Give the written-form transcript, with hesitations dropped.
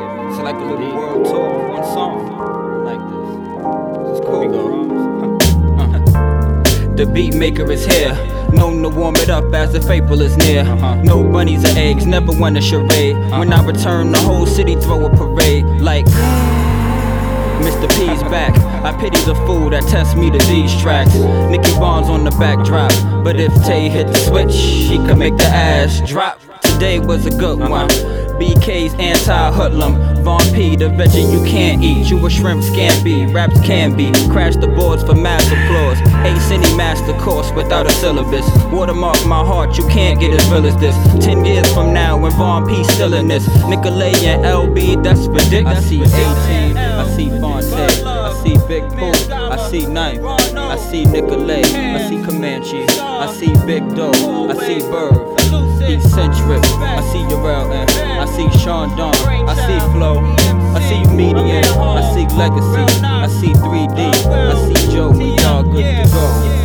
It's like a little world tour, one song like this. It's cool. The beat maker is here, known to warm it up as if April is near. No bunnies or eggs, never won a charade. When I return, the whole city throw a parade. Like Mr. P's back. I pity the fool that tests me to these tracks. Nicky Barnes on the backdrop, but if Tay hit the switch, she could make the ass drop. Today was a good one. BK's anti-hoodlum, Von P, the veggie you can't eat. You a shrimp scampi, raps can be. Crash the boards for mass applause. Ace any master course without a syllabus. Watermark my heart, you can't get as real as this. 10 years from now when Von P still in this. Nicolay and LB, that's ridiculous. I see 18, I see Fonte, I see Big Pooh, I see Knife, I see Nicolay, I see Comanche, I see Big Doe, I see Bird, Eccentric, I see Urel, I see Sean Don, I see Flow, I see Median, I see Legacy, I see 3D, I see Joe, we all good to go.